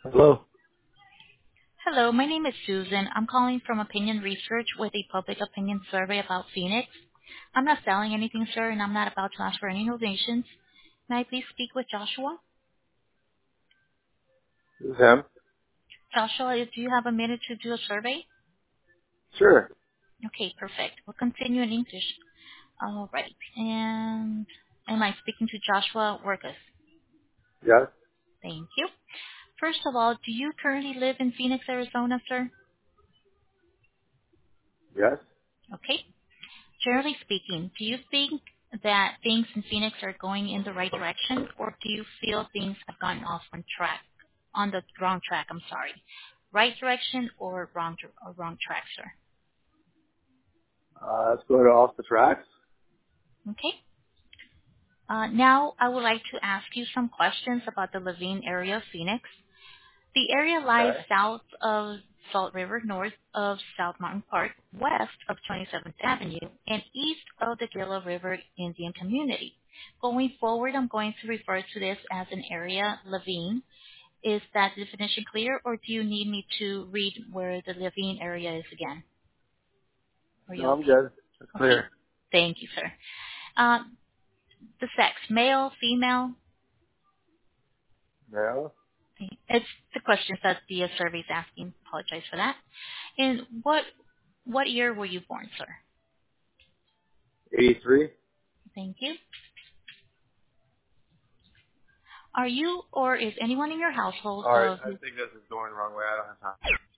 Hello. Hello, my name is Susan. I'm calling from Opinion Research with a public opinion survey about Phoenix. I'm not selling anything, sir, and I'm not about to ask for any donations. May I please speak with Joshua? This is him. Joshua, do you have a minute to do a survey? Sure. Okay, perfect. We'll continue in English. All right. And am I speaking to Joshua Workus? Yes. Thank you. First of all, do you currently live in Phoenix, Arizona, sir? Yes. Okay. Generally speaking, do you think that things in Phoenix are going in the right direction, or do you feel things have gone off on the wrong track? I'm sorry, right direction or wrong track, sir? Let's go to off the tracks. Okay. Now I would like to ask you some questions about the Levine area of Phoenix. The area lies Okay. south of Salt River, north of South Mountain Park, west of 27th Avenue, and east of the Gila River Indian Community. Going forward, I'm going to refer to this as an area, Levine. Is that definition clear, or do you need me to read where the Levine area is again? Are No, you I'm okay? good. It's Okay. clear. Thank you, sir. The sex, male, female? No. It's the questions that the survey is asking. Apologize for that. And what year were you born, sir? 83. Thank you. Are you or is anyone in your household All right. of I think this is going the wrong way. I don't have time.